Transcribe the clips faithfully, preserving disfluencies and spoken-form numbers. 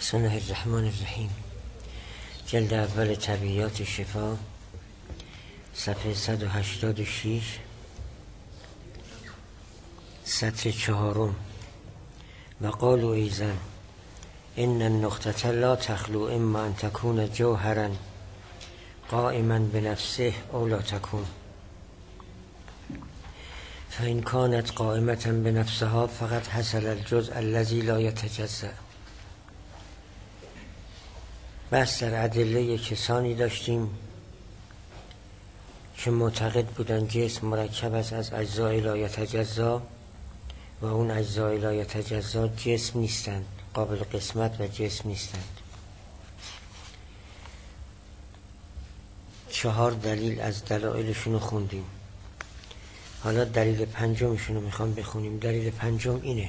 بسم الله الرحمن الرحیم. جلد اول طبیعیات شفا، صفحه صد و هشتاد و شش، سطر چهارم. و قالوا ایضا ان النقطة لا تخلو اما ان تكون جوهرا قائما بنفسه او لا تكون، فإن كانت قائمة بنفسها فقد حصل الجزء الذي لا يتجزأ. بس در ادله کسانی داشتیم که معتقد بودن جسم مرکب است از اجزای لا یتجزا و اون اجزای لا یتجزا جسم نیستند، قابل قسمت و جسم نیستند. چهار دلیل از دلایلشون رو خوندیم. حالا دلیل پنجمشون رو میخوام بخونیم. دلیل پنجم اینه: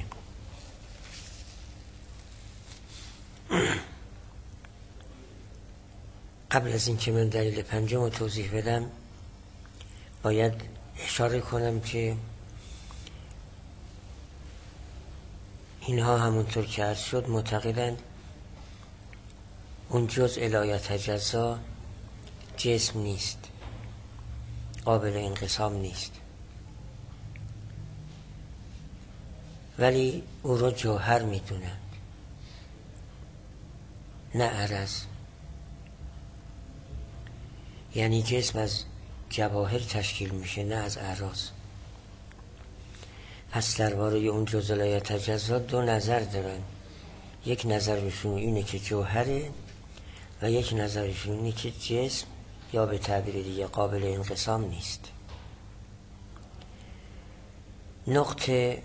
قبل از اینکه من دلیل پنجم رو توضیح بدم باید اشاره کنم که اینها همونطور که عرض شد معتقدند اون جزء لا یتجزا جسم نیست، قابل انقسام نیست، ولی او رو جوهر میدونند، نه عرض. یعنی جسم از جواهر تشکیل میشه، نه از اعراض. پس درباره اون جزء لا یتجزا دو نظر دارن. یک نظرشون اینه که جوهره و یک نظرشون اینه که جسم یا به تعبیر دیگه قابل انقسام نیست. نقطه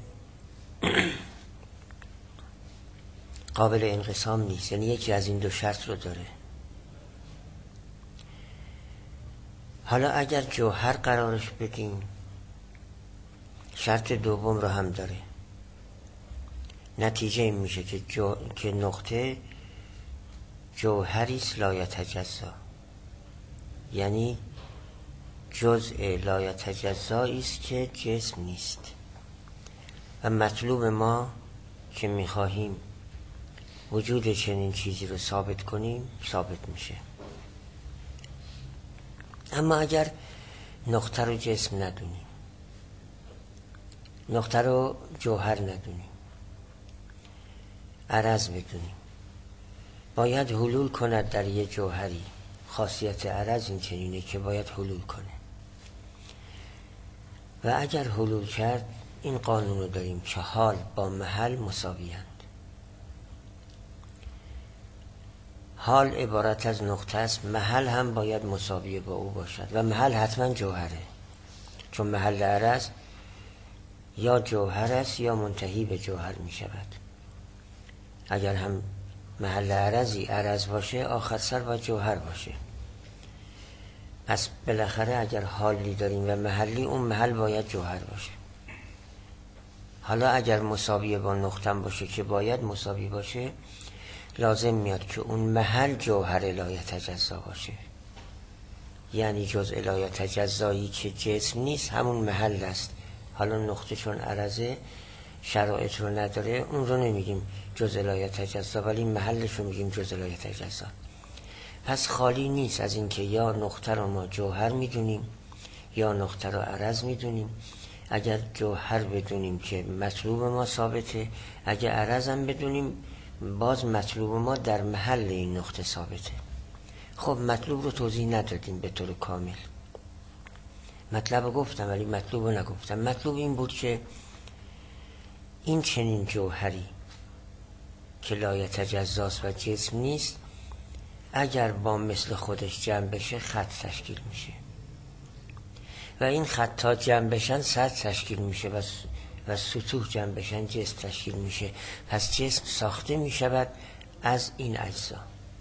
قابل انقسام نیست، یعنی یکی از این دو شرط رو داره. حالا اگر جوهر قرارش بدیم شرط دوم رو هم داره. نتیجه این میشه که, جو... که نقطه جوهریست لا یتجزا، یعنی جزء لا یتجزایی است که جسم نیست. و مطلوب ما که میخواهیم وجود چنین چیزی رو ثابت کنیم ثابت میشه. اما اگر نقطه رو جسم ندونیم، نقطه رو جوهر ندونیم، عرض بدونیم، باید حلول کند در یه جوهری. خاصیت عرض این چنینه که باید حلول کنه. و اگر حلول کرد این قانون رو داریم که حال با محل مساویند. حال عبارت از نقطه است، محل هم باید مساویه با او باشد و محل حتما جوهره، چون محل عرض یا جوهر است یا منتهی به جوهر می شود. اگر هم محل عرضی عرض باشه آخر سر با جوهر باشه. پس بالاخره اگر حالی داریم و محلی، اون محل باید جوهر باشه. حالا اگر مساویه با نقطه باشه که باید مساوی باشه، لازم میاد که اون محل جوهر لا یتجزا باشه. یعنی جزء لا یتجزایی که جسم نیست همون محل است. حالا نقطه چون عرضه شرایط رو نداره اون رو نمیگیم جزء لا یتجزا، ولی محلش رو میگیم جزء لا یتجزا. پس خالی نیست از اینکه یا نقطه رو ما جوهر میدونیم یا نقطه رو عرض میدونیم. اگر جوهر بدونیم که مطلوب ما ثابته، اگر عرض هم بدونیم باز مطلوب ما در محل این نقطه ثابته. خب مطلوب رو توضیح ندادیم به طور کامل. مطلب رو گفتم ولی مطلوب رو نگفتم. مطلوب این بود که این چنین جوهری که لا یتجزاست و جسم نیست، اگر با مثل خودش جمع بشه خط تشکیل میشه و این خطا جمع بشن سطح تشکیل میشه و و سطوح جمع بشن جسم تشکیل میشه. پس جسم ساخته میشود از این اجزا.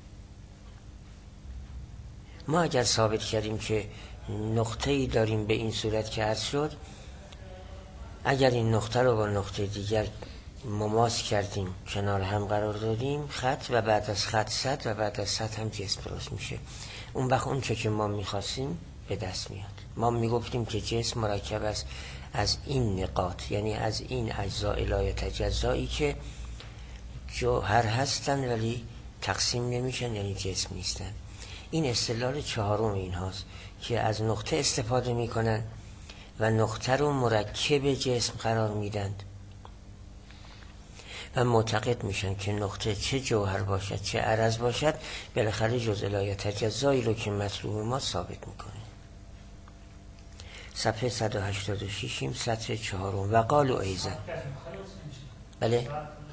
ما اگر ثابت کردیم که نقطه‌ای داریم به این صورت که عرض شد، اگر این نقطه رو با نقطه دیگر مماس کردیم، کنار هم قرار دادیم، خط و بعد از خط سطح و بعد از سطح هم جسم درست میشه. اون وقت اون چه که ما میخواستیم به دست میاد. ما میگفتیم که جسم مرکب است از این نقاط، یعنی از این اجزاء لا یتجزایی که جوهر هستن ولی تقسیم نمیشن یعنی جسم نیستن. این اصطلاح چهارم این هاست که از نقطه استفاده میکنن و نقطه رو مرکب جسم قرار میدند و معتقد میشن که نقطه چه جوهر باشد چه عرض باشد بالاخره جزء لا یتجزایی رو که مطلوب ما ثابت میکنه. صفحه صد و هشتاد و شش سطر چهارم. و قالوا ایضا بله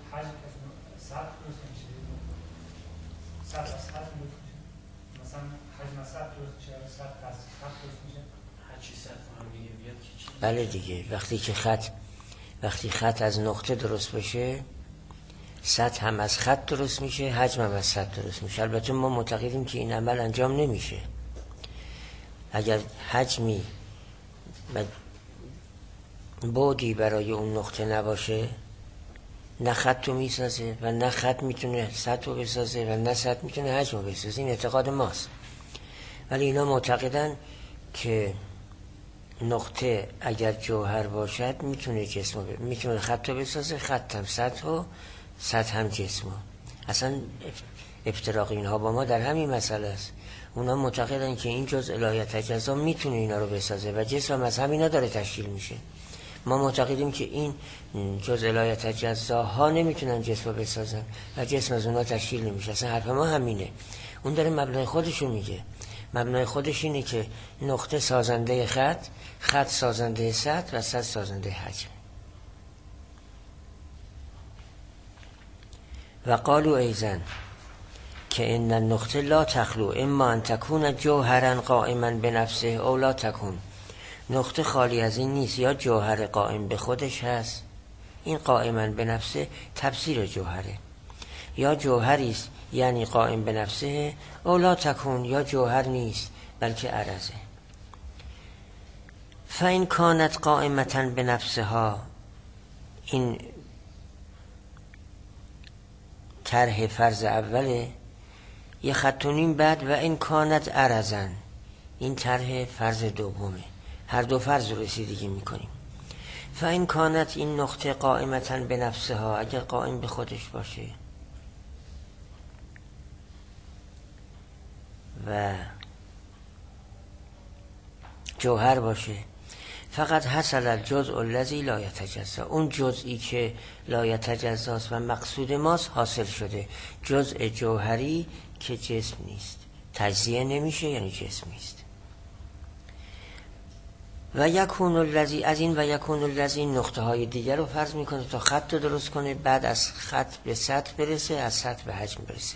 بله دیگه وقتی که خط وقتی خط از نقطه درست بشه سطح هم از خط درست میشه، حجم هم از سطح درست میشه. البته ما معتقدیم که این عمل انجام نمیشه. اگر حجمی و بعدی برای اون نقطه نباشه نه خط رو میسازه و نه خط میتونه سطح رو بسازه و نه سطح میتونه حجم رو بسازه. این اعتقاد ماست. ولی اینا معتقدن که نقطه اگر جوهر باشد میتونه جسم ب... میتونه خط رو بسازه، خط هم سطح و سطح هم جسم. اصلا افتراق اینها با ما در همین مسئله است. اونا معتقدن که این جزء لا یتجزا میتونه اینا رو بسازه و جسم هم از همینا داره تشکیل میشه. ما معتقدیم که این جزء لا یتجزا ها نمیتونن جسم رو بسازن و جسم از اونا تشکیل نمیشه. اصلا حرف ما همینه. اون داره مبنای خودشو میگه. مبنای خودش اینه که نقطه سازنده خط، خط سازنده سطح و سطح سازنده حجم. و قالوا ایضا که ان النقطه لا تخلو اما ان تکون جوهرا قائما بنفسه او لا تکون. نقطه خالی از این نیست، یا جوهر قائم به خودش هست، این قائما به نفسه تفسیر جوهره، یا جوهری است یعنی قائم به نفسه، او لا تکون یا جوهر نیست بلکه عرضه. فإن کانت قائمة به نفسها، این طرح فرض اوله، یه خط و نیم بعد و این کانت عرضن، این طرح فرض دومه. هر دو فرض رو رسیدگی میکنیم. فإن کانت، این نقطه قائمة به نفسها، اگر قائم به خودش باشه و جوهر باشه، فقط حصل الجزء الذی لا یتجزا، اون جزئی که لا یتجزاست و مقصود ماست حاصل شده، جزء جوهری که جسم نیست، تجزیه نمیشه یعنی جسم نیست. و یکون الذی، از این و یکون الذی نقطه های دیگر رو فرض میکنه تا خط رو درست کنه، بعد از خط به سطح برسه، از سطح به حجم برسه.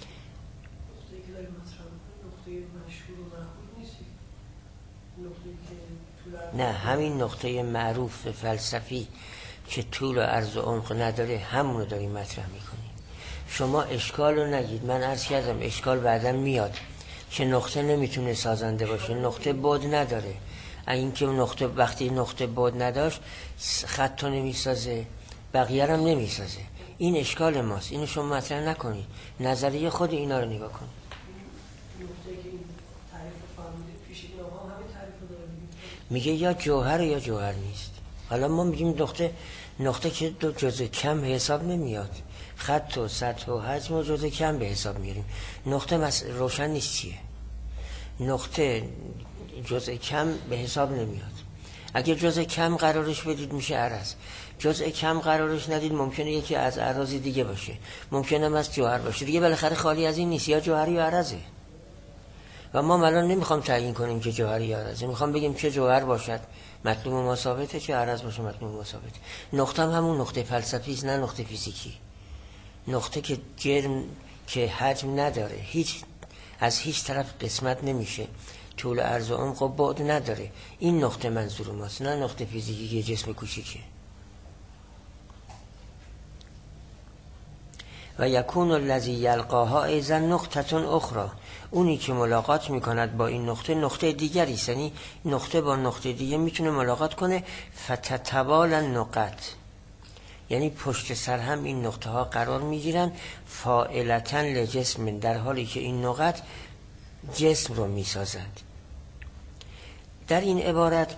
نه، همین نقطه معروف فلسفی که طول و عرض و عمق نداره همون رو داریم مطرح میکنیم. شما اشکال رو نگید، من عرض کردم اشکال بعدم میاد که نقطه نمیتونه سازنده باشه، نقطه بعد نداره. این که نقطه وقتی نقطه بعد نداشت خط رو نمیسازه، بقیه هم نمیسازه. این اشکال ماست، اینو شما مطرح نکنید، نظریه خود اینا رو نگاه کنید. میگه یا جوهر یا جوهر نیست. حالا ما میگیم نقطه نقطه که دو جزء کم به حساب نمیاد، خط و سطح و حجم و جزء کم به حساب میاریم. نقطه مس... روشن نیست چیه. نقطه جزء کم به حساب نمیاد. اگر جزء کم قرارش بدید میشه عرض، جزء کم قرارش ندید ممکنه یکی از اعراضی دیگه باشه، ممکنه هم از جوهر باشه دیگه، بالاخره خالی از این نیست، یا جوهری یا عرضه. و ما الان نمیخوام تعیین کنیم که جوهری یا عرضه، میخوام بگیم چه جوهر باشد مطلوب ما ثابته، چه عرض باشه مطلوب ما ثابته. نقطه هم همون نقطه فلسفی است، نه نقطه فیزیکی. نقطه که جرم که حجم نداره، هیچ از هیچ طرف قسمت نمیشه، طول عرض و عمق و بعد نداره، این نقطه منظور ماست، نه نقطه فیزیکی که جسم کوچیکه. و یکون الذی یلقاها ایضا نقطه اخرى، اونی که ملاقات میکند با این نقطه نقطه دیگری است، یعنی نقطه با نقطه دیگه میتونه ملاقات کنه. فتتوال النقط، یعنی پشت سر هم این نقطه ها قرار میگیرن، فاعلتن لجسم، در حالی که این نقط جسم رو میسازند. در این عبارت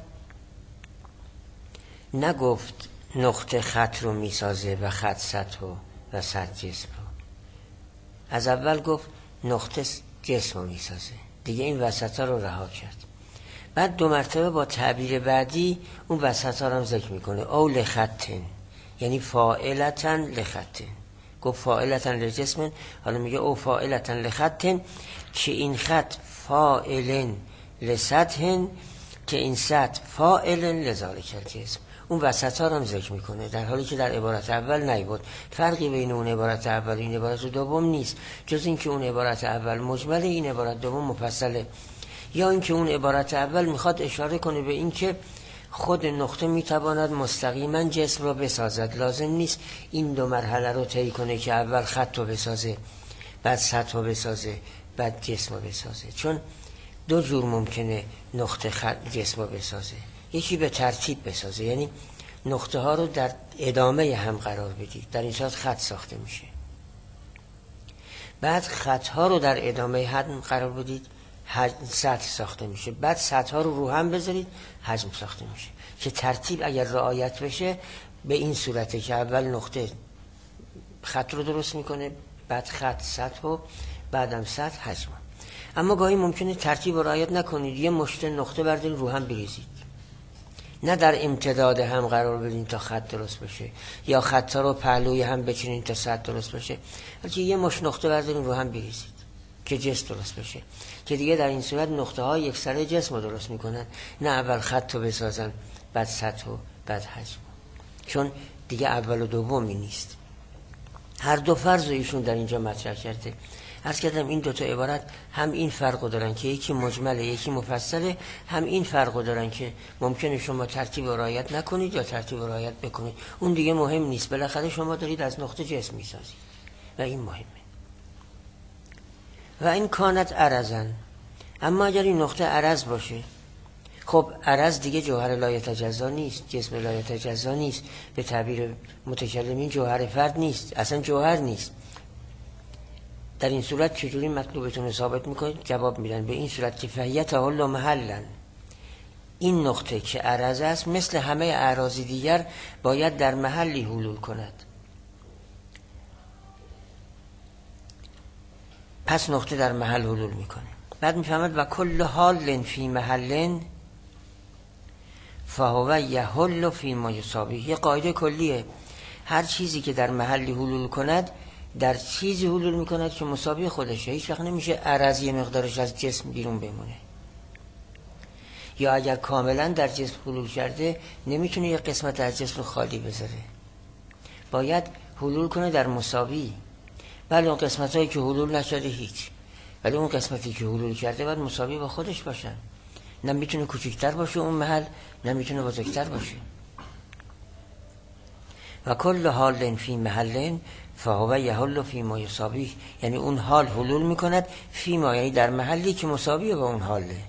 نگفت نقطه خط رو میسازه و خط سطح و سطح جسم رو، از اول گفت نقطه جسم رو میسازه، دیگه این وسط ها رو رها کرد. بعد دو مرتبه با تعبیر بعدی اون وسط ها رو هم ذکر میکنه. او لخطن، یعنی فاعلتن لخطن. گفت فاعلتن لجسمن، حالا میگه او فاعلتن لخطن، که این خط فاعلن لسطحن، که این سطح فاعلن لذالک الجسم. اون وسط ها رو هم ذکر میکنه، در حالی که در عبارت اول نیبود. فرقی بین اون عبارت اول و این عبارت دوم نیست، جز این که اون عبارت اول مجمله، این عبارت دوم مفصله. یا اینکه اون عبارت اول میخواد اشاره کنه به این که خود نقطه میتواند مستقیما جسم رو بسازد، لازم نیست این دو مرحله رو طی کنه که اول خط رو بسازه، بعد سطح رو بسازه، بعد جسم رو بسازه. چون دو جور ممکنه نقطه خط جسم رو بسازه. یکی به ترتیب بسازه، یعنی نقطه ها رو در ادامه هم قرار بدید، در این صورت خط ساخته میشه. بعد خط ها رو در ادامه هم قرار بدید، سطح ساخته میشه. بعد سطح ها رو رو هم بذارید، حجم ساخته میشه. که ترتیب اگر رعایت بشه به این صورته که اول نقطه خط رو درست میکنه، بعد خط سطح و بعدم سطح حجم. اما گاهی ممکنه ترتیب رو رعایت نکنید، یه مشت نقطه بردارید رو هم بریزید، نه در امتداد هم قرار بدین تا خط درست بشه، یا خطا رو پهلوی هم بچینین تا سطح درست بشه، بلکه یه مشت نقطه بردارید رو هم بریزید که جسم درست بشه. که دیگه در این صورت نقطه ها یک سره جسم رو درست میکنن، نه اول خط رو بسازن بعد سطح و بعد حجم. چون دیگه اول و دومی نیست. هر دو فرض رو ایشون در اینجا مطرح کرده. عرض کردم این دوتا عبارت هم این فرق رو دارن که یکی مجمله یکی مفصله، هم این فرق رو دارن که ممکنه شما ترتیب رو رعایت نکنید یا ترتیب رو رعایت بکنید. اون دیگه مهم نیست، بالاخره شما دارید از نقطه جسم میسازید و این مهمه. و این کانت عرضن، اما اگر این نقطه عرض باشه، خب عرض دیگه جوهر لایتجزا نیست، جسم لایتجزا نیست، به تعبیر متکلمین جوهر فرد نیست، اصلا جوهر نیست. در این صورت چجوری مطلوبتون رو ثابت میکنید؟ جواب میدن به این صورت که فهیت حل و محلن، این نقطه که عرض است مثل همه اعراض دیگر باید در محلی حلول کند. پس نقطه در محل حلول میکنه. بعد میفهمد و کل حال فی محلن فهو یحل فی ما یساویه. یه قاعده کلیه، هر چیزی که در محلی حلول کند در چیزی حلول میکند که مساوی خودشه. هیچ وقت نمیشه عرض یه مقدارش از جسم بیرون بمونه، یا اگر کاملا در جسم حلول کرده نمیتونه یه قسمت از جسم رو خالی بذاره، باید حلول کنه در مساوی. ولی اون قسمت هایی که حلول نشده هیچ، ولی اون قسمتی که حلول کرده باید مساوی با خودش باشن، نه میتونه کوچکتر باشه اون محل، نه میتونه بزرگتر باشه. و کل حال فی محلن فهو یحل فی ما یساویه، یعنی اون حال حلول میکند فی ما، یعنی در محلی که مساویه با اون حاله.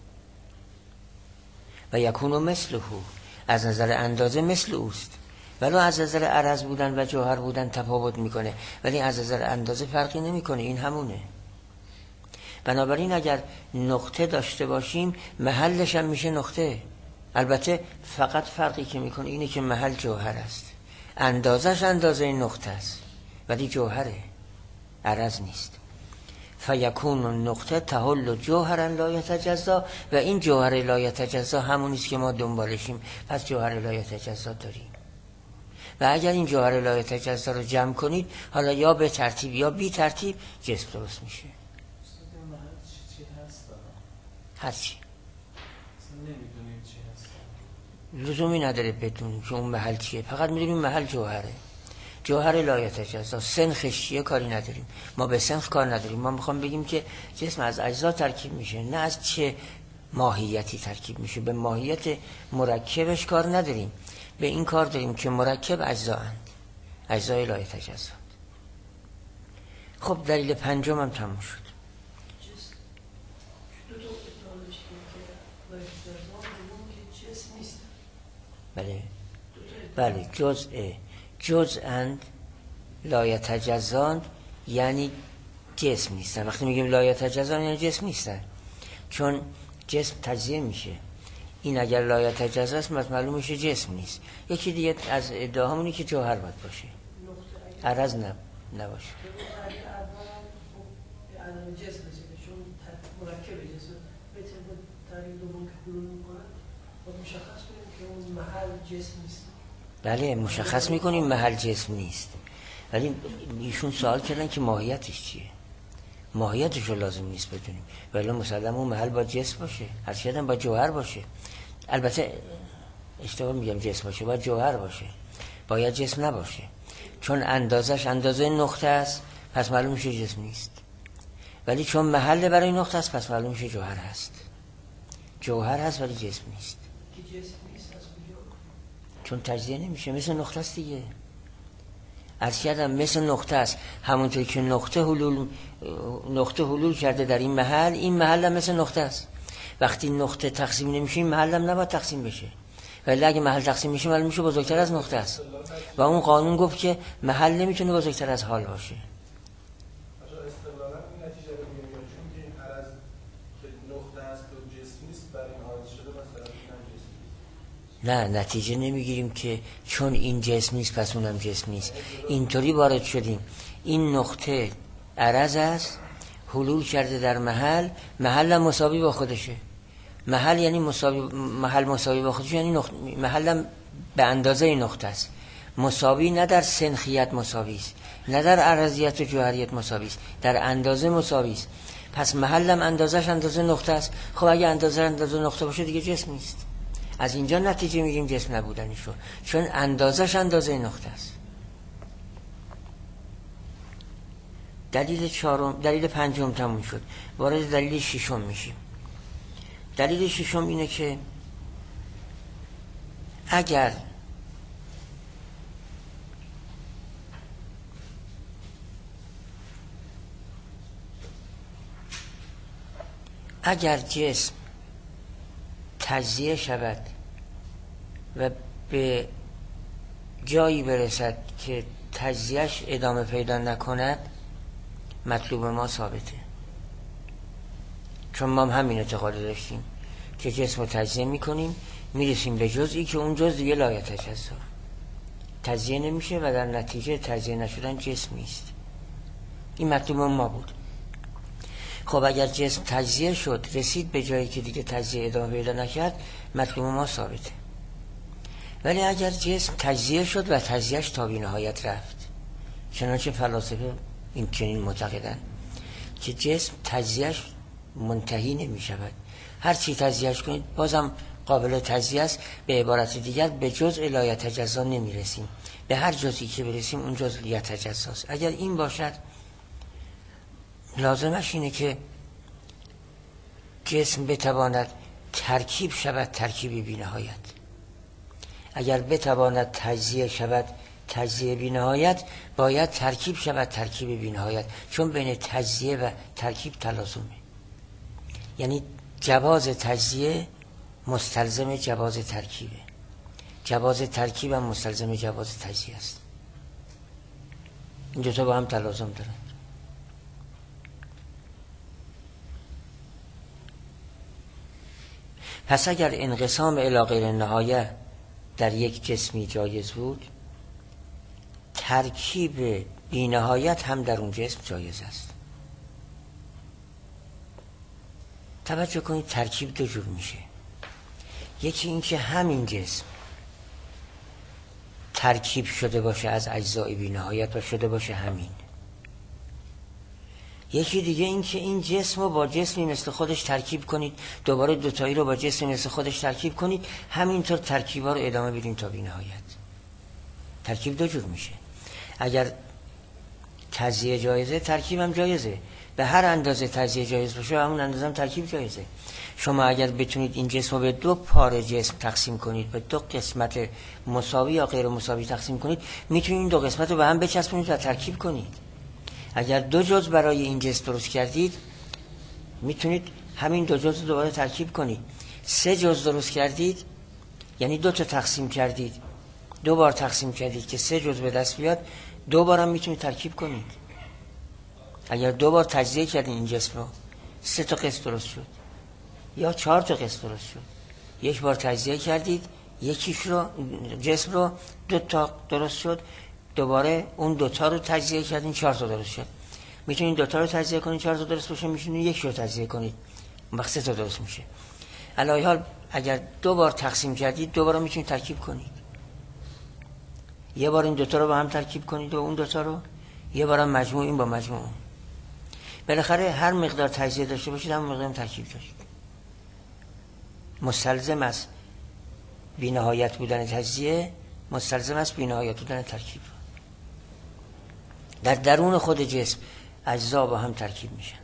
و یکون مثله، از نظر اندازه مثل اوست، ولو از نظر عرض بودن و جوهر بودن تفاوت میکنه، ولی از نظر اندازه فرقی نمیکنه، این همونه. بنابراین اگر نقطه داشته باشیم محلش هم میشه نقطه. البته فقط فرقی که میکنه اینه که محل جوهر است، اندازش اندازه نقطه است، ولی جوهره، عرض نیست. فیکون النقطه تحل جوهرا لا یتجزا، و این جوهر لا یتجزا همونیست که ما دنبالشیم، پس جوهر لا یتجزا داریم. و اگر این جوهر لا یتجزا رو جمع کنید، حالا یا به ترتیب یا بی ترتیب، جسم درست میشه. هرچی لزومی نداره بدونیم که اون محل چیه، فقط میدونیم محل جوهره، جوهر لا یتجزا. سنخش چیه کاری نداریم، ما به سنخ کار نداریم، ما میخوام بگیم که جسم از اجزا ترکیب میشه، نه از چه ماهیتی ترکیب میشه. به ماهیت مرکبش کار نداریم، به این کار داریم که مرکب اجزا اند، اجزای لا یتجزا. خب دلیل پنجم هم تموم شد. بله بله جزء جزءاند لا یتجزان، یعنی جسم نیستن. وقتی میگیم لا یتجزان یعنی جسم نیستن، چون جسم تجزیه میشه. این اگر لا یتجزا است معلوم میشه جسم نیست. یکی دیگه از ادعاهامونی که جوهر باید باشه، عرض نب... نباشه. مرکب جسم به طبق تعریف دوم که حلول میکنن باید مشخص کنیم که اون محل جسم نیست. بله مشخص میکنیم محل جسم نیست، ولی ایشون سوال کردن که ماهیتش چیه. ماهیتش رو لازم نیست بدونیم، ولی مسلم اون محل با جسم باشه، هر چیزی با جوهر باشه. البته اشتباه میگم جسم باشه، باید جوهر باشه، باید جسم نباشه، چون اندازش اندازه نقطه است پس معلوم میشه جسم نیست، ولی چون محل برای نقطه است پس معلوم میشه جوهر هست. جوهر هست ولی جسم نیست. که جسم نیست از کجا؟ چون تجزیه نمیشه، مثل نقطه است دیگه. عرض کردم مثل نقطه است، همونطور که نقطه حلول نقطه حلول کرده در این محل، این محل هم مثل نقطه است. وقتی نقطه تقسیم نمیشه این محل هم نباید تقسیم بشه، ولی اگه محل تقسیم میشه معلوم میشه بزرگتر از نقطه است و اون قانون گفت که محل نمیتونه بزرگتر از حال باشه. نه نتیجه نمیگیریم که چون این جسم نیست پس اونم جسم نیست. اینطوری وارد شدیم این نقطه عرض است، حلول کرده در محل، محل هم مساوی با خودشه. محل یعنی مساوی، محل مساوی با خودشه یعنی نقطه، محل هم به اندازه نقطه است. مساوی نه در سنخیت مساوی است، نه در عرضیت و جوهریت مساوی است، در اندازه مساوی است. پس محل هم اندازش اندازه نقطه است. خب اگه اندازه اندازه نقطه باشه دیگه جسم نیست. از اینجا نتیجه میگیم جسم نبودنشو، چون اندازش اندازه نقطه است. دلیل چهارم، دلیل پنجم تموم شد، وارد دلیل ششم میشیم. دلیل ششم اینه که اگر اگر جسم تجزیه شود و به جایی برسد که تجزیهش ادامه پیدا نکند، مطلوب ما ثابته. چون ما هم همین اعتقاد داشتیم که جسم رو تجزیه میکنیم میرسیم به جزئی که اون جزء دیگه لایتجزا، تجزیه نمیشه و در نتیجه تجزیه نشدن جسم نیست. این مطلوب ما بود. خب اگر جسم تجزیه شد رسید به جایی که دیگه تجزیه ادامه پیدا نکرد، مطلوب ما ثابته. ولی اگر جسم تجزیه شد و تجزیهش تا بی نهایت رفت، چنانچه فلاسفه این چنین معتقدن که جسم تجزیهش منتهی نمی شود، هر چی تجزیهش کنید بازم قابل تجزیه است. به عبارت دیگر به جزء لا یتجزا نمی رسیم، به هر جزئی که برسیم اون جزء یتجزا است. اگر این باشد لازمش اینه که جسم بتواند ترکیب شود ترکیبی بی نهایت. اگر بتواند تجزیه شود تجزیه بی نهایت، باید ترکیب شود ترکیب بی نهایت، چون بین تجزیه و ترکیب تلازمه. یعنی جواز تجزیه مستلزم جواز ترکیبه، جواز ترکیب هم مستلزم جواز تجزیه است. این دو تا با هم تلازم دارن. پس اگر انقسام الی غیر نهایه در یک جسمی جایز بود، ترکیب بی نهایت هم در اون جسم جایز است. توجه کنید ترکیب دو جور میشه. یکی این که همین جسم ترکیب شده باشه از اجزای بی نهایت و شده باشه همین. یکی دیگه این که این جسم رو با جسمی مثل خودش ترکیب کنید، دوباره دوتایی رو با جسمی مثل خودش ترکیب کنید، همینطور ترکیبا رو ادامه بدین تا بی نهایت. ترکیب دو جور میشه. اگر تجزیه جایزه، ترکیب هم جایزه. به هر اندازه تجزیه جایز باشه همون اندازه هم ترکیب جایزه. شما اگر بتونید این جسم رو به دو پاره جسم تقسیم کنید، به دو قسمت مساوی یا غیر مساوی تقسیم کنید، میتونید این دو قسمت رو به هم بچسبونید و ترکیب کنید. اگر دو جزء برای این جسم درست کردید، میتونید همین دو جزء رو دوباره ترکیب کنید. سه جزء درست کردید، یعنی دو تا تقسیم کردید، دو بار تقسیم کردید که سه جزء به دست بیاد، دو بار هم میتونید ترکیب کنید. اگر دو بار تجزیه کردید این جسم رو، سه تا قسم درست شد یا چهار تا قسم درست شد. یک بار تجزیه کردید، یکیش رو جسم رو دو تا درست شد، دوباره اون دوتا رو تجزیه کردین چهار تا درست شد. میتونید دوتا رو تجزیه کنید چهار تا درست بشه، میتونید یک رو تجزیه کنید اون وقت سه تا درست میشه. علی حال اگر دو بار تقسیم کردید دوباره میتونید ترکیب کنید. یه بار این دوتا رو با هم ترکیب کنید و اون دوتا رو، یه بار هم مجموع این با مجموع اون. بالاخره هر مقدار تجزیه داشته باشید هم مقدار ترکیب دارید. مستلزم است بی‌نهایت بودن تجزیه، مستلزم است بی‌نهایت بودن ترکیب. در درون خود جسم اجزا با هم ترکیب میشن.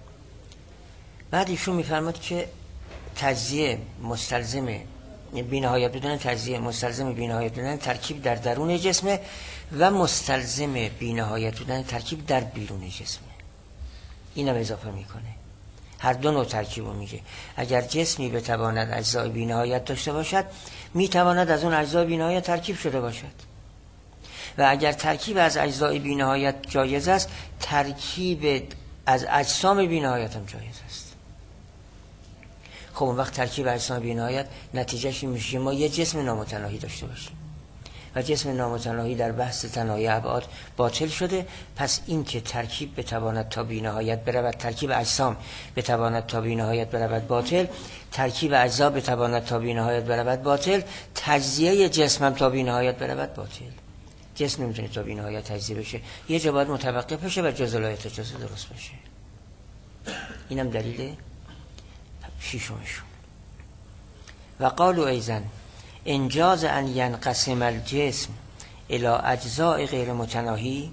بعد ایشون میفرماد که تجزیه مستلزم بی‌نهایت بودن تجزیه مستلزم بی‌نهایت بودن ترکیب در درون جسمه و مستلزم بی‌نهایت بودن ترکیب در بیرون جسمه. اینم اضافه میکنه. هر دو نوع ترکیب رو میگه. اگر جسمی بتواند اجزای بی‌نهایت داشته باشد، میتواند از اون اجزای بی‌نهایت ترکیب شده باشد. و اگر ترکیب از اجزای بی‌نهایت جایز است، ترکیب از اجسام بی‌نهایت هم جایز است. خب اون وقت ترکیب اجسام بی‌نهایت نتیجهش این میشه ما یه جسم نامتناهی داشته باشیم و جسم نامتناهی در بحث تناهی ابعاد باطل شده. پس این که ترکیب بتواند تا بی‌نهایت برود، ترکیب اجسام بتواند تا بی‌نهایت برود باطل، ترکیب اجزا بتواند تا بی‌نهایت برود باطل، تجزیه جسم هم تا بی‌نهایت برود باطل. جسم نمیتونه تا بی‌نهایت تجزیه بشه، یه جا باید متوقف بشه و جزء لایت جزء درست بشه. اینم دلیل شیشمشون. و قالوا ایضا انجاز ان ینقسم الجسم الى اجزاء غیر متناهی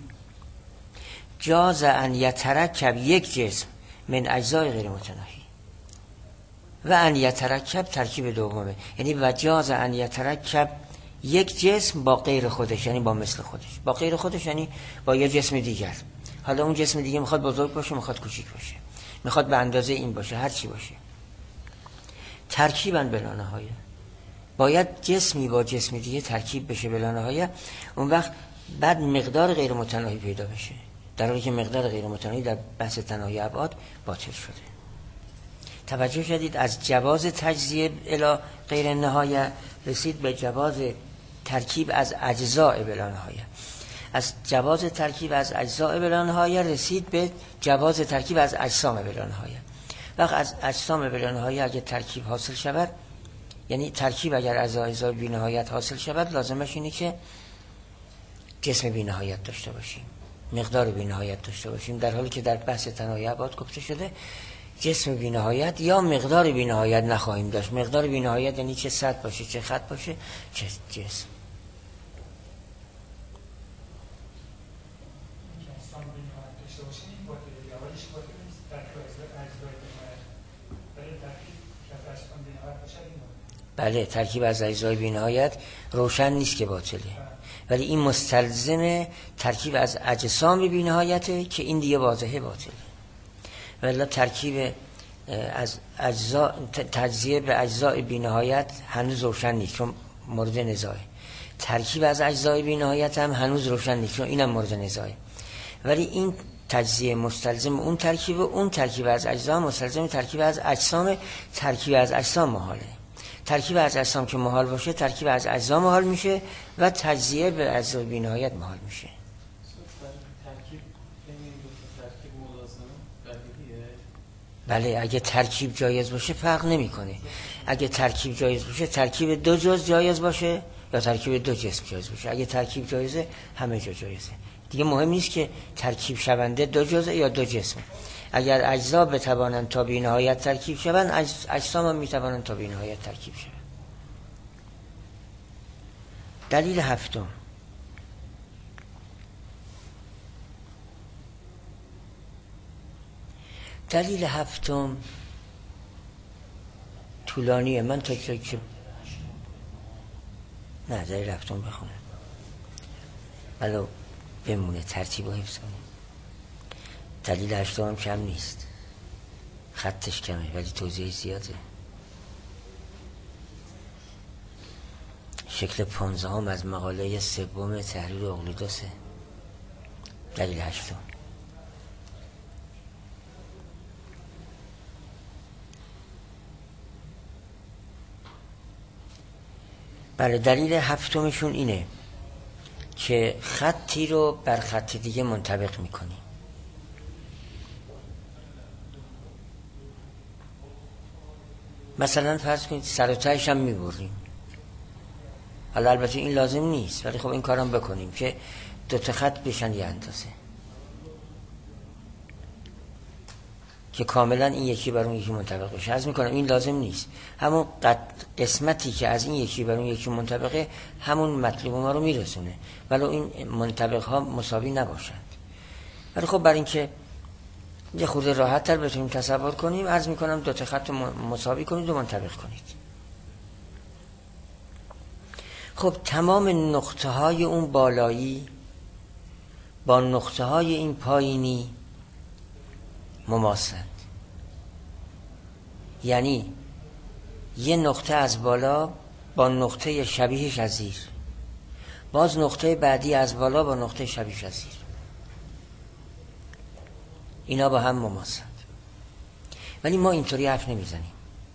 جاز ان یترکب یک جسم من اجزاء غیر متناهی و ان یترکب ترکیب دومه، یعنی و جاز ان یترکب یک جسم با غیر خودش، یعنی با مثل خودش. با غیر خودش یعنی با یه جسم دیگر. حالا اون جسم دیگه میخواد بزرگ باشه، میخواد کوچیک باشه، میخواد به اندازه این باشه، هر چی باشه. ترکیباً بلا نهایه. باید جسمی با جسمی دیگه ترکیب بشه بلا نهایه. اون وقت بعد مقدار غیر متناهی پیدا بشه، در حالی که مقدار غیر متناهی در بحث تناهی ابعاد باطل شده. توجه شدید؟ از جواز تجزیه الی غیر نهایه رسید به جواز ترکیب از اجزاء بلا نهایه. از جواز ترکیب از اجزاء بلا نهایه رسید به جواز ترکیب از اجسام بلا نهایه. وقت از اجسام بلا نهایه اگه ترکیب حاصل شود، یعنی ترکیب اگر از اجزای بی نهایت حاصل شود، لازمش اینه که جسم بی نهایت داشته باشیم، مقدار بی نهایت داشته باشیم، در حالی که در بحث تناهی ابعاد گفته شده جسم بی نهایت یا مقدار بی نهایت نخواهیم داشت. مقدار بی نهایت یعنی چه سطح باشه، چه خط باشه، چه جسم. بله، ترکیب از اجزای بی‌نهایت روشن نیست که باطله، ولی این مستلزم ترکیب از اجسام بی‌نهایته که این دیگه واضحه باطله. ولی ترکیب از اجزا، تجزیه به اجزای بی‌نهایت هنوز روشن نیست چون مورد نزاعه. ترکیب از اجزای بی‌نهایت هم هنوز روشن نیست چون اینم مورد نزاعه. ولی این تجزیه مستلزم اون ترکیب، اون ترکیب از اجزا مستلزم ترکیب از اجسام، ترکیب از اجسام محاله. ترکیب از اجسام که محال باشه، ترکیب از اجزا محال میشه و تجزیه به اجزای بی‌نهایت محال میشه. بله، اگه ترکیب جایز باشه فرق نمیکنه. اگه ترکیب جایز باشه، ترکیب دو جزء جایز باشه یا ترکیب دو جسم جایز باشه. اگه ترکیب جایزه، همه جا جایزه. دیگه مهم نیست که ترکیب شونده دو جزء یا دو جسم. اگر اجزا بتوانند تا بی‌نهایت ترکیب شوند، اجسام هم میتوانند تا بی‌نهایت ترکیب شوند. دلیل هفتم، دلیل هفتم طولانیه، من تا که نه دلیل هفتم بخونم ولو بمونه ترتیب و حفظ کنیم. دلیل هشتم هم کم نیست، خطش کمه ولی توضیح زیاده. شکل پانزدهم از مقاله سوم تحریر اقلیدسه. دلیل هشتم بله، دلیل هفتمشون اینه که خطی رو بر خط دیگه منطبق میکنی. مثلا فرض کنید سر و تهش هم میبریم. حالا البته این لازم نیست، ولی خب این کارم بکنیم که دو تا خط بشن یه اندازه، که کاملا این یکی بر اون یکی منطبق بشه. عرض میکنم این لازم نیست، همون قسمتی که از این یکی بر اون یکی منطبقه همون مطلوب ما رو میرسونه، ولی این منطبق ها مساوی نباشند. ولی خب برای اینکه یه خورده راحت تر بتونیم تصور کنیم، عرض میکنم دو تا خط مساوی کنید و منطبق کنید. خب تمام نقطه های اون بالایی با نقطه های این پایینی مماسند. یعنی یه نقطه از بالا با نقطه شبیهش از زیر، باز نقطه بعدی از بالا با نقطه شبیهش از زیر، اینا با هم مماسند. ولی ما اینطوری حرف نمیزنیم،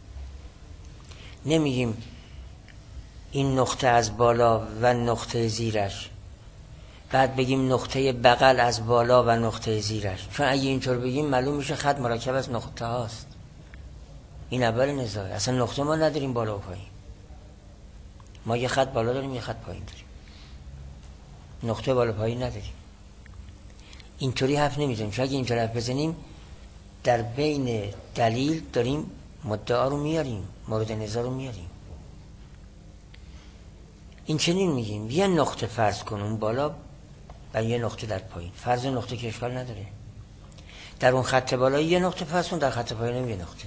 نمیگیم این نقطه از بالا و نقطه زیرش، بعد بگیم نقطه بغل از بالا و نقطه زیرش، چون اگه اینطور بگیم معلوم میشه خط مرکب از نقطه هاست. این اول نزاعه. اصلا نقطه ما نداریم بالا و پایین، ما یه خط بالا داریم یه خط پایین داریم، نقطه بالا پایین نداریم. اینطوری حرف نمیزنیم، چون اگه اینطوری حرف بزنیم در بین دلیل داریم مدعا رو میاریم، مورد نظر رو میاریم. این چنین میگیم یه نقطه فرض کن اون بالا و یه نقطه در پایین، فرض نقطه که اشکال نداره، در اون خط بالایی یه نقطه فرض کن، در خط پایین هم یه نقطه.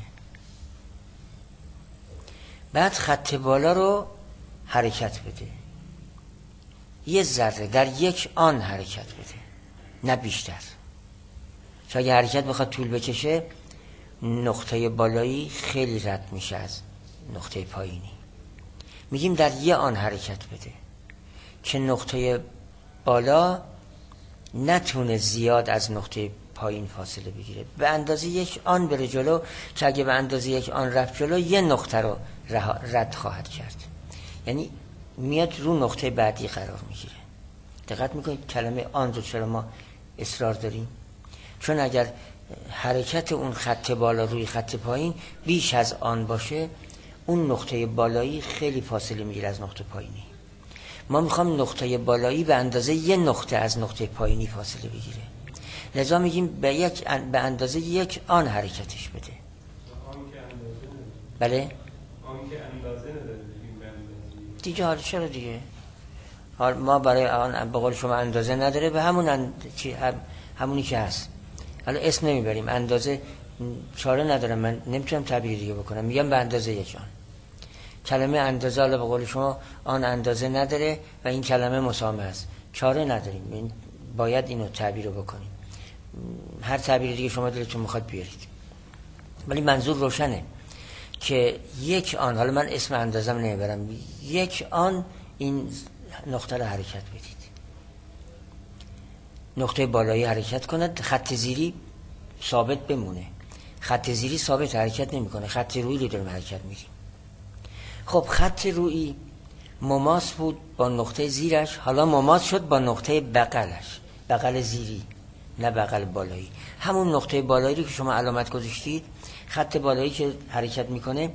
بعد خط بالا رو حرکت بده، یه ذره در یک آن حرکت بده، نه بیشتر، چون اگه حرکت بخواد طول بکشه نقطه بالایی خیلی رد میشه از نقطه پایینی. میگیم در یه آن حرکت بده که نقطه بالا نتونه زیاد از نقطه پایین فاصله بگیره، به اندازه یک آن بره جلو، که اگه به اندازه یک آن رفت جلو یه نقطه رو رد خواهد کرد، یعنی میاد رو نقطه بعدی قرار میگیره. دقت میکنید کلمه آن رو چرا ما اصرار داریم؟ چون اگر حرکت اون خط بالا روی خط پایین بیش از آن باشه، اون نقطه بالایی خیلی فاصله میگیره از نقطه پایینی. ما میخوام نقطه بالایی به اندازه یه نقطه از نقطه پایینی فاصله بگیره، لذا میگیم به یک به اندازه یک آن حرکتش بده. بله؟ آن که اندازه نداره دیگه. حالا چرا دیگه؟ حالا ما برای آن به قول شما اندازه نداره، به همون اند... چی... هم... همونی که هست. حالا اسم نمیبریم، اندازه چاره ندارم، من نمیتونم تعبیر دیگه بکنم، میگم به اندازه یک آن. کلمه اندازه حالا به قول شما آن اندازه نداره و این کلمه مسامه است، چاره نداریم، این باید اینو تعبیر رو بکنیم. هر تعبیر دیگه شما دلتون میخواد بیارید، ولی منظور روشنه که یک آن، حالا من اسم اندازم نمیبرم، یک آن این نقطه رو حرکت بدید، نقطه بالایی حرکت کند، خط زیری ثابت بمونه. خط زیری ثابت حرکت نمیکنه، خط رویی رو داریم حرکت میدیم. خب خط رویی مماس بود با نقطه زیرش، حالا مماس شد با نقطه بغلش، بغل زیری نه بغل بالایی. همون نقطه بالایی رو که شما علامت گذاشتید، خط بالایی که حرکت میکنه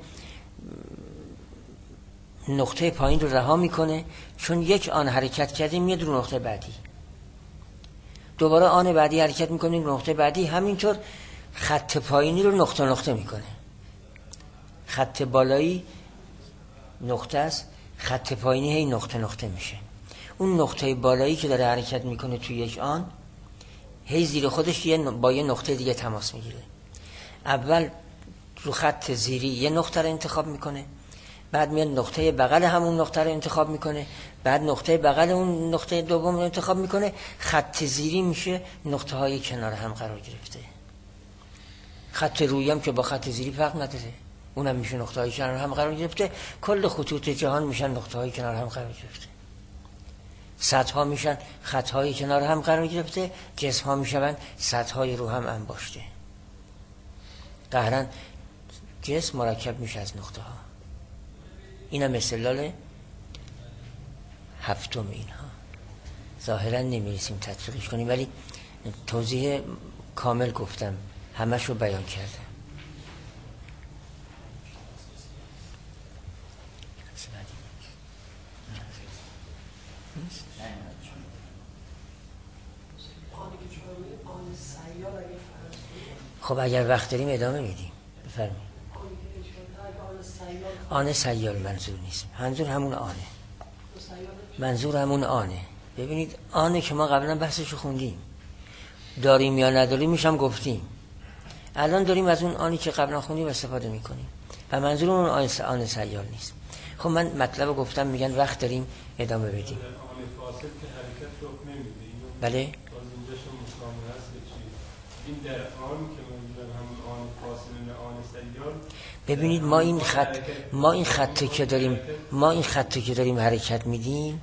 نقطه پایین رو رها میکنه، چون یک آن حرکت کردیم میاد رو نقطه بعدی، دوباره آن بعدی حرکت میکنیم رو نقطه بعدی، همینطور خط پایینی رو نقطه نقطه میکنه. خط بالایی نقطه است، خط پایینی هی نقطه نقطه میشه. اون نقطه بالایی که داره حرکت میکنه توی یک آن هی زیر خودش یه با یه نقطه دیگه تماس میگیره. اول رو خط زیری یه نقطه رو انتخاب میکنه، بعد میاد نقطه بغل همون نقطه رو انتخاب میکنه، بعد نقطه بغل اون نقطه دوم رو انتخاب میکنه. خط زیری میشه نقطه های کنار هم قرار گرفته. خط رویی هم که با خط زیری فرق نداره، اونم میشه نقطه های کنار هم قرار گرفته. کل خطوط جهان میشن نقطه های کنار هم قرار گرفته. سطح ها میشن خط های کنار هم قرار گرفته، جسم ها میشن سطح های رو هم انباشته. قهرن جسم مرکب میشه از نقطه ها. اینم استدلال هفتم اینها. ظاهرا نمیرسیم تطبیقش کنیم، ولی توضیح کامل گفتم، همش رو بیان کردم. خب اگر وقت داریم ادامه میدیم. بفرمایید. آن سیال منظور نیست، منظور همون آنه، منظور همون آنه. ببینید آنه که ما قبلا بحثشو خوندیم، داریم یا نداریم میشم گفتیم، الان داریم از اون آنی که قبلا خوندیم استفاده میکنیم و منظور اون آن, آن سیال نیست. خب من مطلب گفتم، میگن وقت داریم ادامه بدیم. آن فاصل که حرکت رو نمیده. بله. باز اینجاشون مسامه هست به چی؟ این در آن که منظورم همون آن فاصل نه آن سیال. ببینید ما این خط ما این خطی که داریم ما این خطی که داریم حرکت میدیم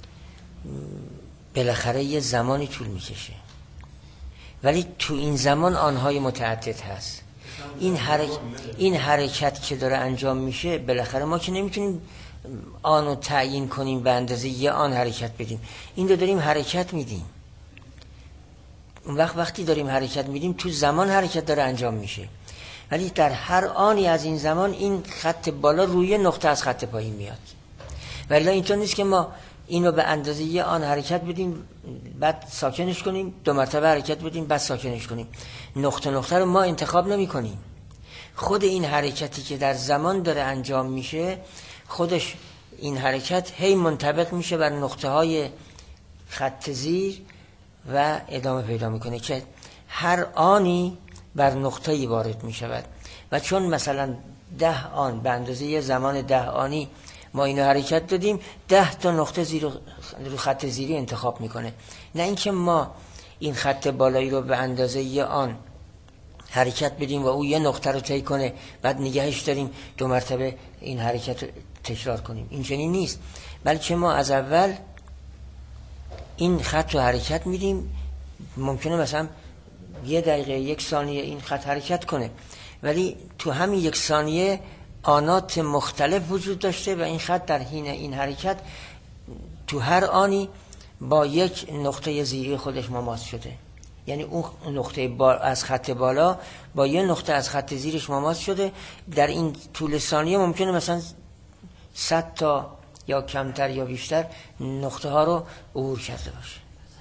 بالاخره یه زمانی طول میکشه، ولی تو این زمان آنهای متعدد هست. این حرکت این حرکت که داره انجام میشه بالاخره ما که نمیتونیم آنو تعیین کنیم به اندازه یه آن حرکت بدیم. این رو داریم حرکت میدیم. اون وقت وقتی داریم حرکت میدیم تو زمان حرکت داره انجام میشه، ولی در هر آنی از این زمان این خط بالا روی نقطه از خط پایین میاد. ولی اینطور نیست که ما اینو به اندازه یه آن حرکت بدیم بعد ساکنش کنیم، دو مرتبه حرکت بدیم بعد ساکنش کنیم. نقطه نقطه رو ما انتخاب نمی کنیم. خود این حرکتی که در زمان داره انجام میشه، خودش این حرکت هی منطبق میشه بر نقطه های خط زیر و ادامه پیدا میکنه که هر آنی بر نقطه‌ای وارد میشود. و چون مثلا ده آن به اندازه یه زمان ده آنی ما اینو حرکت دادیم، ده تا نقطه زیر رو خط زیری انتخاب میکنه، نه اینکه ما این خط بالایی رو به اندازه یه آن حرکت بدیم و او یه نقطه رو طی کنه بعد نگهش داریم دو مرتبه این حرکت رو تکرار کنیم. این چنین نیست، بلکه ما از اول این خط رو حرکت میدیم. ممکنه مثلا یه دقیقه یک ثانیه این خط حرکت کنه، ولی تو همین یک ثانیه آنات مختلف وجود داشته و این خط در حین این حرکت تو هر آنی با یک نقطه زیری خودش مماس شده. یعنی اون نقطه با از خط بالا با یه نقطه از خط زیرش مماس شده. در این طول ثانیه ممکنه مثلا صد تا یا کمتر یا بیشتر نقطه ها رو عبور کرده باشه.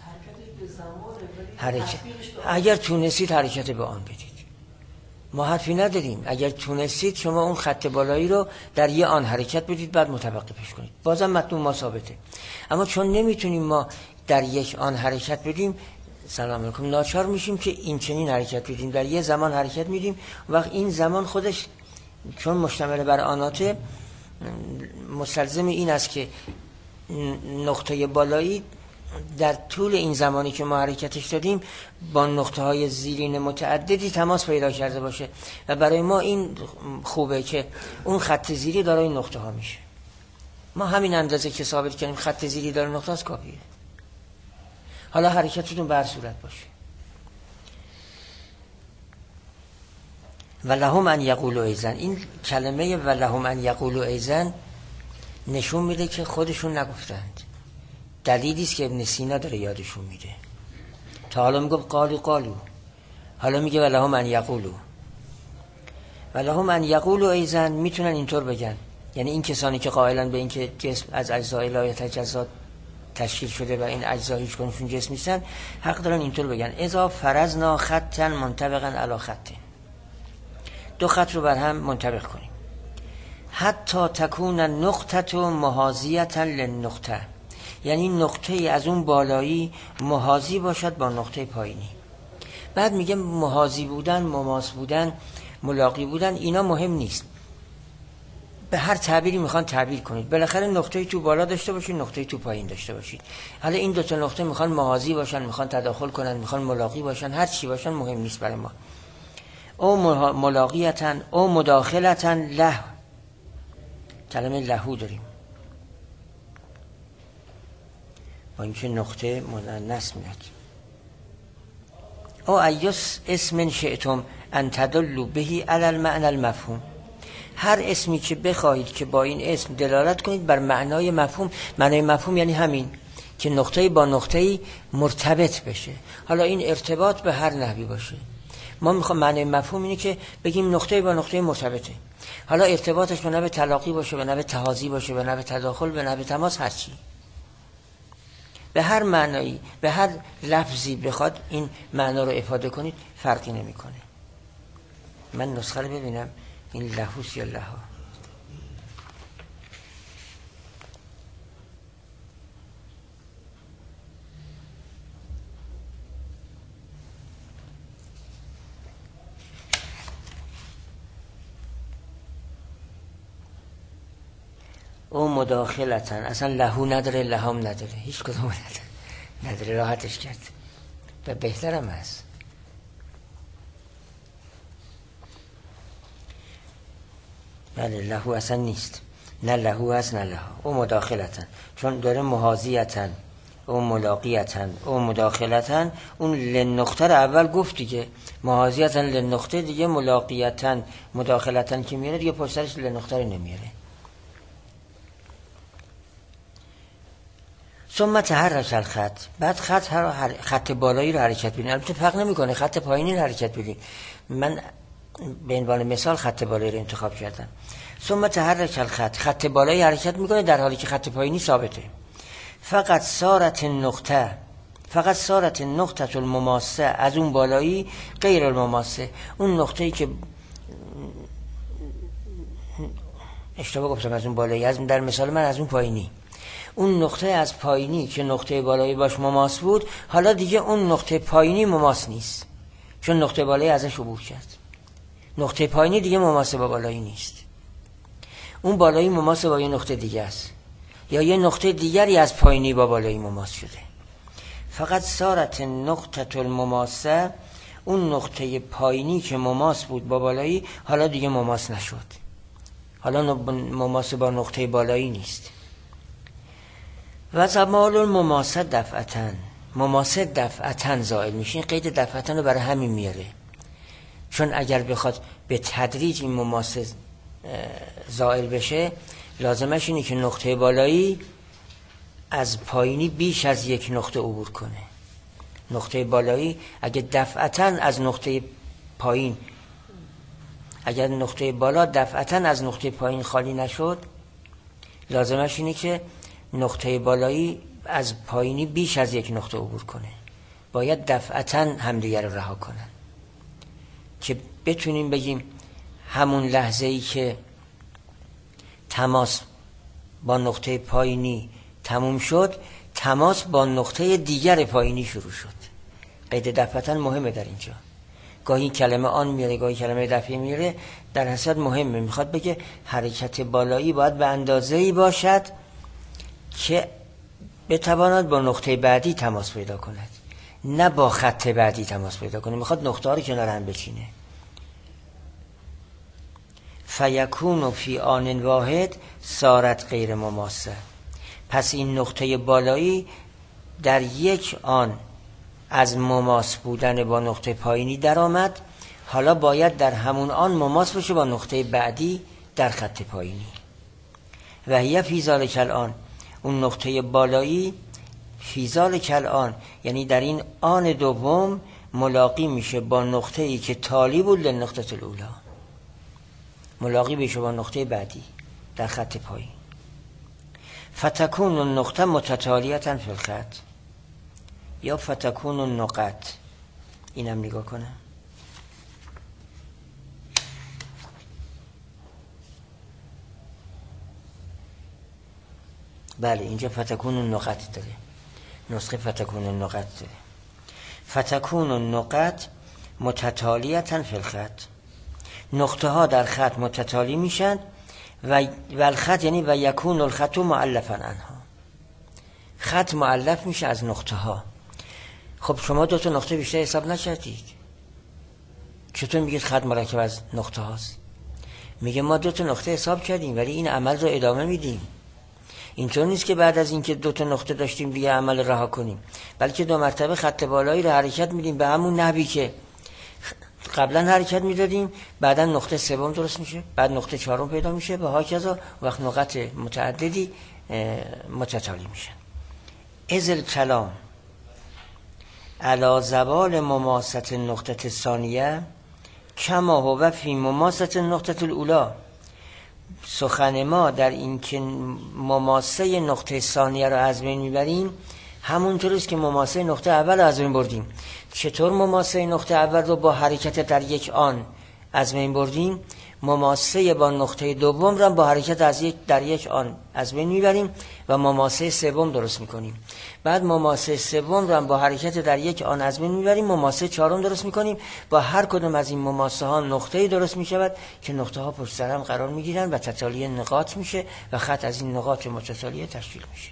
حرکت اگر تونستید حرکت به آن بدید، ما حرفی نداریم. اگر تونستید شما اون خط بالایی رو در یه آن حرکت بدید بعد متوقفش کنید، بازم متن ما ثابته. اما چون نمیتونیم ما در یک آن حرکت بدیم، سلام علیکم، ناچار میشیم که این چنین حرکت بدیم، در یه زمان حرکت میدیم. وقت این زمان خودش چون مشتمل بر آناته مستلزم این است که نقطه بالایی در طول این زمانی که ما حرکتش دادیم با نقطه های زیرین متعددی تماس پیدا کرده باشه و برای ما این خوبه که اون خط زیری دارای نقطه ها میشه. ما همین اندازه که ثابت کنیم خط زیری داره نقطه است کافیه. حالا حرکتتون به هر صورت باشه. ولهم ان یقولوا ایزن، این کلمه ولهم ان یقولوا ایزن نشون میده که خودشون نگفتند. دلیلی است که ابن سینا داره یادشون میده. تا حالا میگه قالو قالو، حالا میگه ولهم ان یقولوا. ولهم ان یقولوا ایزن میتونن اینطور بگن، یعنی این کسانی که قائلن به این که جسم از اجزای لا یتجزا تشکیل شده و این اجزا هیچ کنشون جسم نیستن، حق دارن اینطور بگن اذا فرضنا خطا منطبقا علی خط، دو خط رو بر هم منطبق کنیم، حتی تکون نقطه محاذیه للنقطه، یعنی نقطه از اون بالایی محاذی باشد با نقطه پایینی. بعد میگه محاذی بودن، مماس بودن، ملاقی بودن اینا مهم نیست، به هر تعبیری میخوان تعبیر کنید، بالاخره نقطه تو بالا داشته باشید، نقطه تو پایین داشته باشید. حالا این دو تا نقطه میخوان محاذی باشن، میخوان تداخل کنن، میخوان ملاقی باشن، هر چی باشن مهم نیست برای ما. او ملاقیتن او مداخلتن له، کلمه لهو داریم با اینکه نقطه مؤنث میاد. او ایس اسم شئتم ان تدلوا بهی علی المعنى المفهوم، هر اسمی که بخواهید که با این اسم دلالت کنید بر معنای مفهوم. معنای مفهوم یعنی همین که نقطه‌ای با نقطه‌ای مرتبط بشه. حالا این ارتباط به هر نحوی باشه. ما میخوام معنای مفهوم اینه که بگیم نقطه‌ای با نقطه‌ای مرتبطه. حالا ارتباطش به نحو تلاقی باشه، به نحو تهازی باشه، به نحو تداخل، به نحو تماس، هر چی، به هر معنایی، به هر لفظی بخواد این معنا رو افاده کنید فرقی نمیکنه. من نسخه رو ببینم این لهوس یا لها. او مداخلتن، اصلا لهو نداره لهام نداره، هیچ کدوم نداره، نداره راحتش کرد و بهترم هست. بله لهو اصلا نیست، نه لهو هست نه لها. او مداخلتن چون داره محاذیتن، او ملاقیتن، او مداخلتن. اون لنقطه رو اول گفت دیگه، محاذیتن لنقطه دیگه، ملاقیتن مداخلتن که میاره دیگه پشترش لنقطه رو نمیاره. ثم تحرک الخط، بعد خط هر خط بالایی رو حرکت بدین. البته فرق نمیکنه خط پایینی رو حرکت بدین، من به عنوان مثال خط بالایی رو انتخاب کردم. ثم تحرک الخط، خط بالایی حرکت میکنه در حالی که خط پایینی ثابته. فقط صارت النقطه، فقط صارت النقطه المماسه، از اون بالایی غیر المماسه، اون نقطه‌ای که اشتباه گفتم از اون بالایی، از در مثال من از اون پایینی، اون نقطه از پایینی که نقطه بالایی باش مماس بود، حالا دیگه اون نقطه پایینی مماس نیست چون نقطه بالایی ازش عبور کرد. نقطه پایینی دیگه مماس با بالایی نیست، اون بالایی مماس با یه نقطه دیگه است یا یه نقطه دیگری از پایینی با بالایی مماس شده. فقط صارت نقطه المماسه، اون نقطه پایینی که مماس بود با بالایی حالا دیگه مماس نشد، حالا مماس با نقطه بالایی نیست. و زمال المماسه دفعتن، مماسه دفعتن زائل میشه. این قید دفعتن رو برای همین میاره چون اگر بخواد به تدریج این مماسه زائل بشه لازمش اینه که نقطه بالایی از پایینی بیش از یک نقطه عبور کنه. نقطه بالایی اگه دفعتن از نقطه پایین، اگر نقطه بالا دفعتن از نقطه پایین خالی نشد، لازمش اینه که نقطه بالایی از پایینی بیش از یک نقطه عبور کنه. باید دفعتن همدیگر رو رها کنن که بتونیم بگیم همون لحظه ای که تماس با نقطه پایینی تموم شد، تماس با نقطه دیگر پایینی شروع شد. قید دفعتن مهمه در اینجا. گاهی کلمه آن میاره، گاهی کلمه دفعه میاره، در حسد مهمه. میخواد بگه حرکت بالایی باید به اندازه‌ای باشد که بتواند با نقطه بعدی تماس پیدا کند، نه با خط بعدی تماس پیدا کنه. میخواد نقطه ها رو کنار هم بچینه. فیکون فی آن واحد صارت غیر مماسه، پس این نقطه بالایی در یک آن از مماس بودن با نقطه پایینی در آمد، حالا باید در همون آن مماس بشه با نقطه بعدی در خط پایینی. و هی فی ذلک الآن، اون نقطه بالایی فی ذلک الآن یعنی در این آن دوم ملاقی میشه با نقطه ای که تالی بود لنقطه الاولی، ملاقی بشه با نقطه بعدی در خط پایین. فتکون النقطه متتالیتا فی الخط یا فتکون النقط. اینم نگاه کنم. بله اینجا فتکون النقط داره، نسخه فتکون النقط داره. فتکون النقط متتالیتا فی الخط، نقطه ها در خط متتالی میشن و الخط یعنی و یکون الخط مؤلفا عنها، خط مؤلف میشه از نقطه ها. خب شما دو تا نقطه بیشتر حساب نکردید، چطور میگید خط مرکب از نقطه هاست؟ میگه ما دو تا نقطه حساب کردیم ولی این عمل رو ادامه میدیم. اینطور نیست که بعد از اینکه دو تا نقطه داشتیم دیگه عمل رها کنیم، بلکه دو مرتبه خط بالایی رو حرکت میدیم به همون نحوی که قبلا حرکت میدادیم. بعدا نقطه سوم درست میشه، بعد نقطه چهارم پیدا میشه و هاکذا، وقت نقط متعددی متتالی میشن. ازل کلام علی زوال مماست نقطه ثانیه کما هو فی مماست نقطه الاولی. سخن ما در این که مماسه نقطه ثانیه رو از بین میبریم همونطور است که مماسه نقطه اول رو از بین بردیم. چطور مماسه نقطه اول رو با حرکت در یک آن از بین بردیم، مماسه با نقطه دوم را با حرکت از یک در یک آن از بین میبریم و مماسه سوم درست میکنیم. بعد مماسه سوم را با حرکت در یک آن از بین میبریم، مماسه چهارم درست میکنیم. با هر کدوم از این مماسه ها نقطه‌ای درست میشود که نقطه ها پشت سر هم قرار میگیرن و تتالی نقاط میشه و خط از این نقاط متتالیه تشکیل میشه.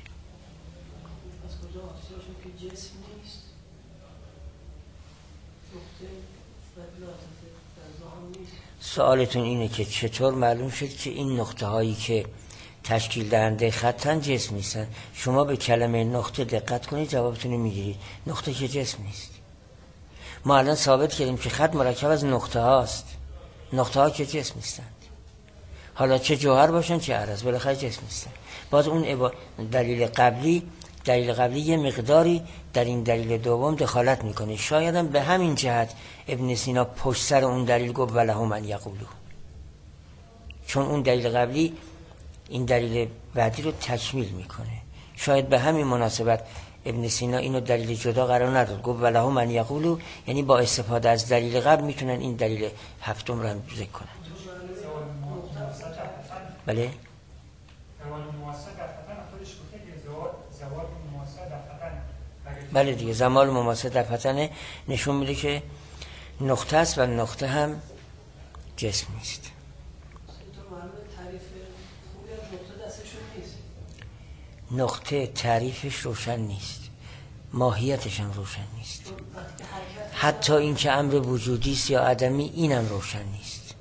سوالتون اینه که چطور معلوم شد که این نقطه هایی که تشکیل دهنده خطن جسم نیستن؟ شما به کلمه نقطه دقت کنید جوابتون میگیرید. نقطه که جسم نیست. ما الان ثابت کردیم که خط مرکب از نقطه هاست. نقطه ها که جسم نیستند. حالا چه جوهر باشن چه عرض، بالاخره جسم نیستن. باز اون عبا... دلیل قبلی دلیل قبلی یه مقداری در این دلیل دوم دخالت میکنه. شاید هم به همین جهت ابن سینا پشت سر اون دلیل گفت ولهم من یقولو، چون اون دلیل قبلی این دلیل بعدی رو تکمیل میکنه. شاید به همین مناسبت ابن سینا اینو دلیل جدا قرار نداد، گفت ولهم من یقولو، یعنی با استفاده از دلیل قبل میتونن این دلیل هفتم رو هم ذکر کنن. بله بله دیگه، زمان مماسه در فتن نشون میده که نقطه است و نقطه هم جسم نیست. نقطه تعریفش روشن نیست، ماهیتش هم روشن نیست. حتی این که امر وجودی است یا عدمی اینم روشن نیست.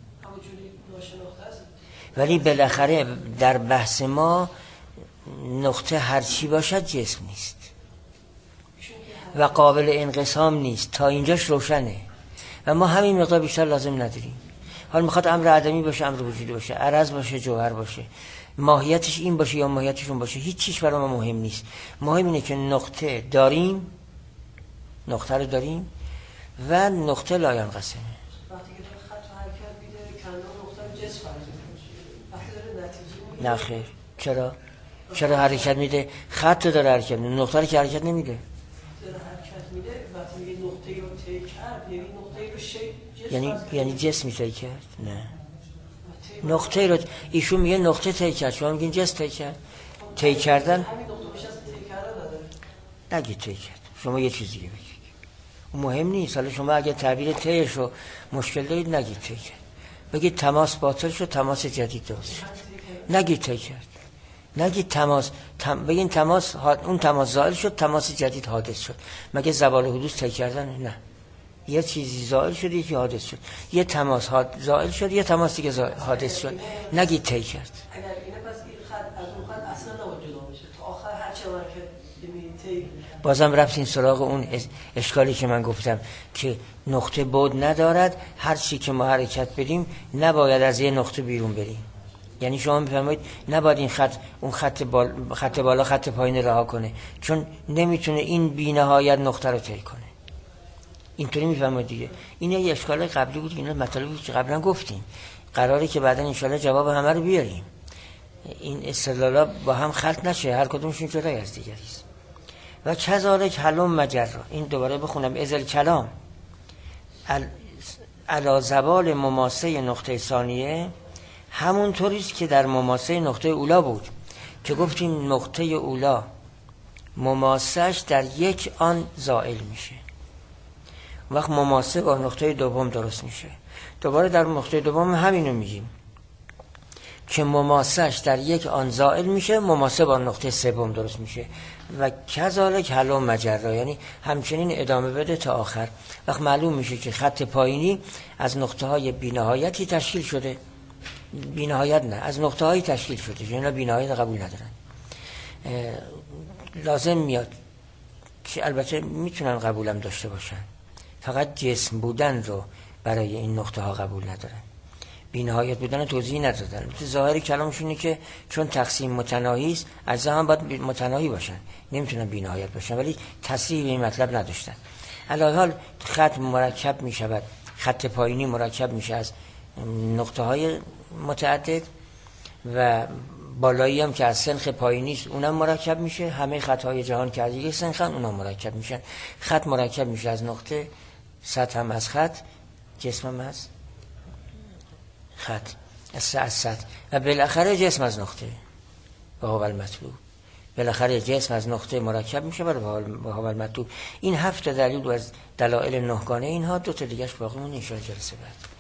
ولی بالاخره در بحث ما نقطه هرچی باشد جسم نیست و قابل انقسام نیست. تا اینجاش روشنه و ما همین مقدار بیشتر لازم نداریم. حال میخواد امر عدمی باشه، امر وجودی باشه، عرض باشه، جوهر باشه، ماهیتش این باشه یا ماهیتش اون باشه، هیچ چیز برای ما مهم نیست. مهم اینه که نقطه داریم، نقطه رو داریم و نقطه لا ینقسمه. وقتی که داره خط و حرکت میده کنار نقطه جسم فرض میشه. وقتی داره نتیجه میده. نه خیر. چرا؟ چرا حرکت میده؟ خط داره حرکت میده، نقطه رو که حرکت نمیده. داره حرکت میده وقتی میگه نقطه رو طی کرد، یعنی نقطه رو شی جسم یعنی یعنی جسمی طی کرد؟ نه. نقطه رو ایشون میگه نقطه طی کرد، شما میگین جسم طی کرد. طی کردن همین نقطه میشه از طی کردن داره. نگید طی کرد. شما یه چیز دیگه بگید. اون مهم نیست. حالا شما اگه تعبیر طیش رو مشکل دارید نگید طی کرد. بگید تماس باطل شد، تماس جدید درست شد. نگید طی کرد. نگید تماس تم... بگین تماس ها... اون تماس زائل شد، تماس جدید حادث شد. مگه زوال حدوث طی کردن؟ نه. یه چیزی زائل شد، یکی حادث شد. یه تماس ها... زائل شد، یه تماس دیگه زائل... حادث شد. نگید طی کرد. اگر اینه پس این خط از اون خط اصلا نباید جدا بشه تا آخر هر چه حرکت طی. بازم رفتین سراغ اون اشکالی که من گفتم که نقطه بعد ندارد. هر چی که ما حرکت بدیم نباید از یه نقطه بیرون بریم. یعنی شما میفرمایید نباید این خط اون خط بالا خط بالا خط پایین رها کنه، چون نمیتونه این بی‌نهایت نقطه رو طی کنه. اینطوری میفرمایید دیگه. این یه اشکال قبلی بود، اینا مطالبی که قبلا گفتیم. قراره که بعدا ان شاءالله جواب همه رو بیاریم. این استدلالا با هم خلط نشه، هر کدومشون جدای از دیگری است. و کذالک حلم مجرا. این دوباره بخونم. ازل کلام علی زوال مماسه نقطه ثانیه همون طوریست که در مماسه نقطه اولا بود که گفتیم نقطه اولا مماسهش در یک آن زائل میشه، وقت مماسه با نقطه دوم درست میشه. دوباره در نقطه دوم همینو میگیم که مماسهش در یک آن زائل میشه، مماسه با نقطه سوم درست میشه. و کذالک حلم مجرا، یعنی همچنین ادامه بده تا آخر. وقت معلوم میشه که خط پایینی از نقطه های بی‌نهایتی تشکیل شده. بی‌نهایت نه، از نقطه هایی تشکیل شده که اینا بی‌نهایت قبول ندارن. لازم میاد که البته میتونن قبولم داشته باشن، فقط جسم بودن رو برای این نقطه ها قبول ندارن. بی‌نهایت بودن توضیح ندادن. ظاهر کلامشون اینه که چون تقسیم متناهی است، اجزا هم باید متناهی باشن، نمیتونن بی‌نهایت باشن، ولی تصریح به این مطلب نداشتن. علاوه حال خط مرکب میشود، خط پایینی مرکب میشه از نقطه های متعدد و بالایی هم که از سنخ پایینی است اونم مرکب میشه. همه خطهای جهان که از یک سنخن اونم مرکب میشن. خط مرکب میشه از نقطه، سطح هم از خط، جسم هم از خط از سطح و بالاخره جسم از نقطه و هو المطلوب. بالاخره جسم از نقطه مرکب میشه برای هو المطلوب. این هفت دلیل از دلایل نهگانه اینها، دو تا دیگه‌اش باقی مونه ان شاء الله جلسه بعد.